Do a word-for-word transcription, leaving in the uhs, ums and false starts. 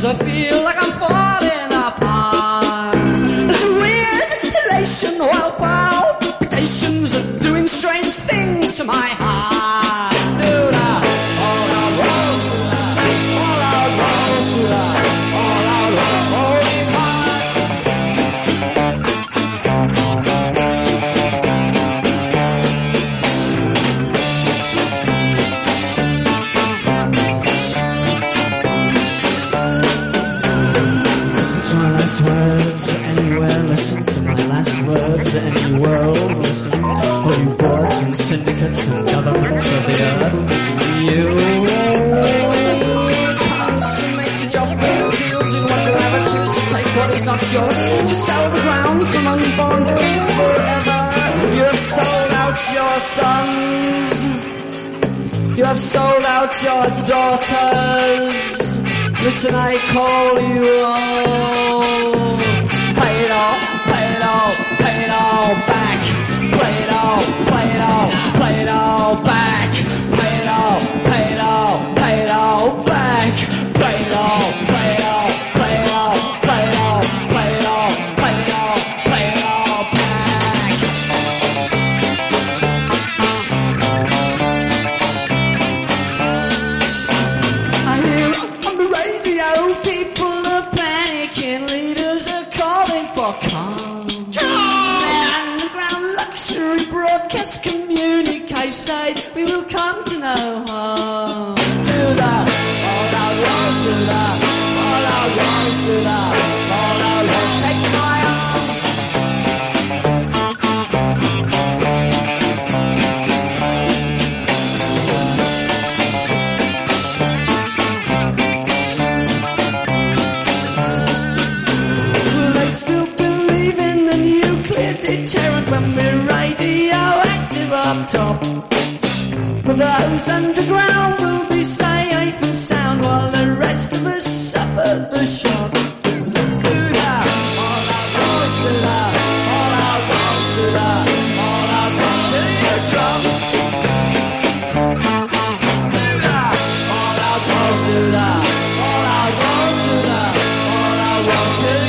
Sometimes I feel like I'm falling apart. There's a weird elation while palpitations are doing strange things to my heart. Do that, all out rolls, do that, all out rolls, do that, all out rolls, holy heart. Last words anywhere, listen to my last words any world, listen for you boards and syndicates and governments of the earth. You consummated your failed deals in what you ever choose to take what is not yours, to sell the ground from unborn feet forever. You have sold out your sons, you have sold out your daughters. Listen, I call you all. Pay it all, pay it all, pay it all back. Play it all, play it all, play it all back. Pay it all, pay it all, pay it all back. Play it all, play it all, play it all, play it all, play it all, play it all, play it all back. I hear on the radio people are panicking, leaders are calling for calm. Underground luxury broadcast communique say we will come to no harm. Do that, all our laws do that, all our laws do that, all our laws take my arm. Deterrent when we're radioactive up top, but those underground will be safe and sound while the rest of us suffer the shock. Do that, all our boys do that, all our boys do that, all our boys till you drop. Do that, all our boys do that, all our boys do that, all our boys till